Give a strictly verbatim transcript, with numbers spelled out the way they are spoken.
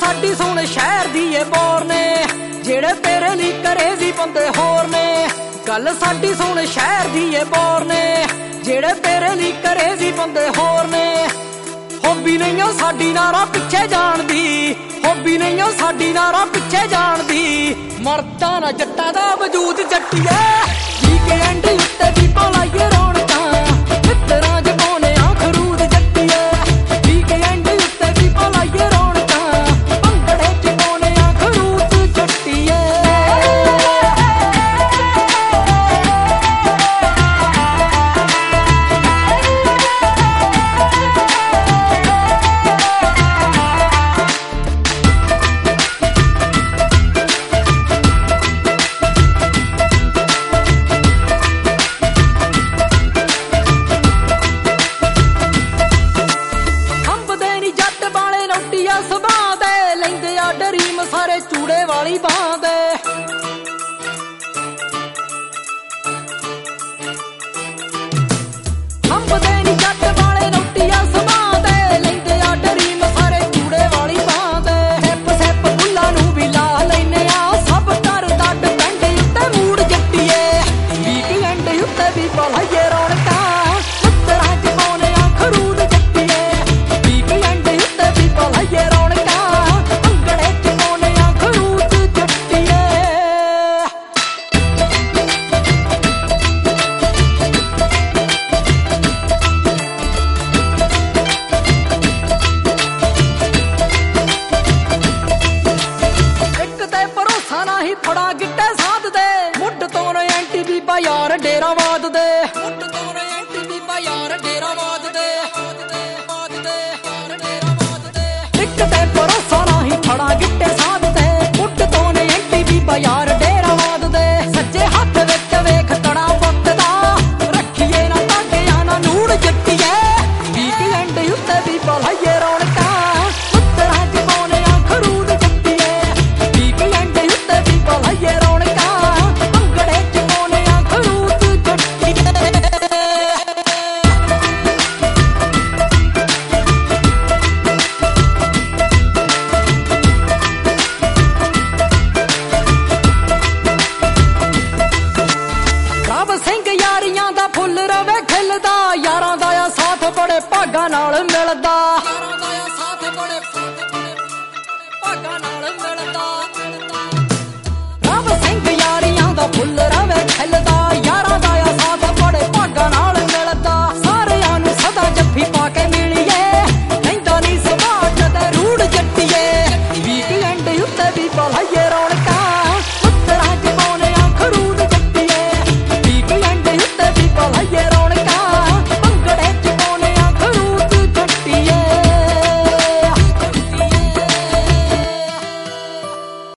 साडी सुन शहर दी ये बोर ने जेड़े तेरे ली करे भी बंदे होर ने। गल साडी सुन शहर दी ये बोर ने जेड़े तेरे ली करे भी बंदे होर ने। हॉबी नहीं हो साडी नारा पिछे जान दी, हॉबी नहीं हो साडी नारा पिछे जान दी। मरदा ना जट्टां दा वजूद जट्टिए वीकेंड उत्ते भी पालाइए रौनकां मित्तरां च पाउने आ खरूद जट्टिए। वीकेंड उत्ते भी पालाइए रौनकां भंगड़े च पाउने आ खरूद जट्टिए। डरीम सारे चूड़े वाली बांह दे हम बदेनी जट वाले नोटिया समा दे लेंदे आ डरीम सारे चूड़े वाली बांह दे। सेप सेप बुल्ला नू भी ला लेने आ सब कर दड पेंड उत्ते मूड जट्टिए। वीकेंड उत्ते भी पालाइए रौनकां मित्तरां च पाउने आ खरूद जट्टिए। वीकेंड उत्ते भी पालाइए रौनकां फड़ा गिट्टे साथ दे मुड तो एंटी बीबा यार डेरा वाद दे। मुड तो एंटी बीबा यार डेरा वाद दे। एक ते भरोसा नहीं फड़ा गिट्टे साथ दे मुड तो एंटी बीबा यार डेरा वाद दे। सज्जे हाथ विच वेख कड़ा पत्ता रखिए ना ताकिया ना नूड़ जट्टिए। वीकेंड उत्ते भी पालाइए रौनकां मित्तरां च पाउने आ खरूद जट्टिए। वीकेंड उत्ते भी पालाइए रौनकां भंगड़े च पाउने आ खरूद जट्टिए। रब सिंह यारियां दा फुੱਲ रवे खिलदा यारां दा आ साथ बड़े भागां नाल मिलदा। रब सिंह यारियां दा फुੱਲ रवे खिलदा यारां दा आ साथ बड़े भागां नाल मिलदा। सारियां नू सदा जफ्फी पा के मिलिए लैंदा नी सवाट ते रूड़ जट्टिए। वीकेंड उत्ते भी पालाइए